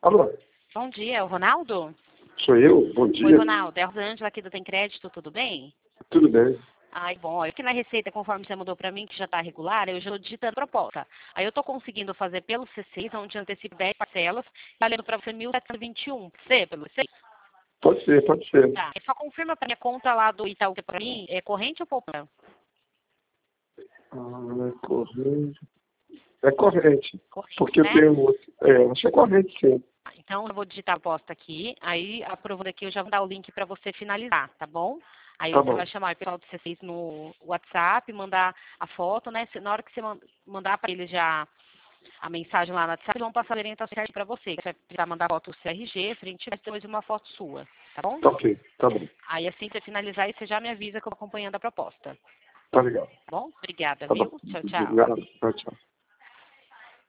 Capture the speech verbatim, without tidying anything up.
Alô? Bom dia, é o Ronaldo? Sou eu? Bom dia. Oi, Ronaldo, é a Rosângela aqui do Tem Crédito, tudo bem? Tudo bem. Ai, bom, aqui na receita, conforme você mandou pra mim, que já tá regular, eu já tô digitando proposta. Aí eu tô conseguindo fazer pelo C seis, onde antecipa dez parcelas, valendo pra você mil setecentos e vinte e um. Você, pelo C seis? Pode ser, pode ser. Tá, só confirma pra minha conta lá do Itaú, que pra mim é corrente ou poupança? Ah, é corrente. É corrente. Corrente, Porque eu né? tenho outro. É, acho que é corrente, sim. Então, eu vou digitar a aposta aqui, aí, aprovando aqui, eu já vou dar o link para você finalizar, tá bom? Aí Tá você bom. vai chamar o pessoal do C seis no WhatsApp, mandar a foto, né? Se- Na hora que você man- mandar para eles já a mensagem lá no WhatsApp, eles vão passar a orientação para você. Você vai precisar mandar foto do C R G, frente e depois uma foto sua, tá bom? Tá ok, tá bom. Aí, assim que você finalizar, aí você já me avisa que eu vou acompanhando a proposta. Tá legal. Tá bom? Obrigada, Tá bom. viu? Tchau, tchau. Obrigado. Tchau, tchau.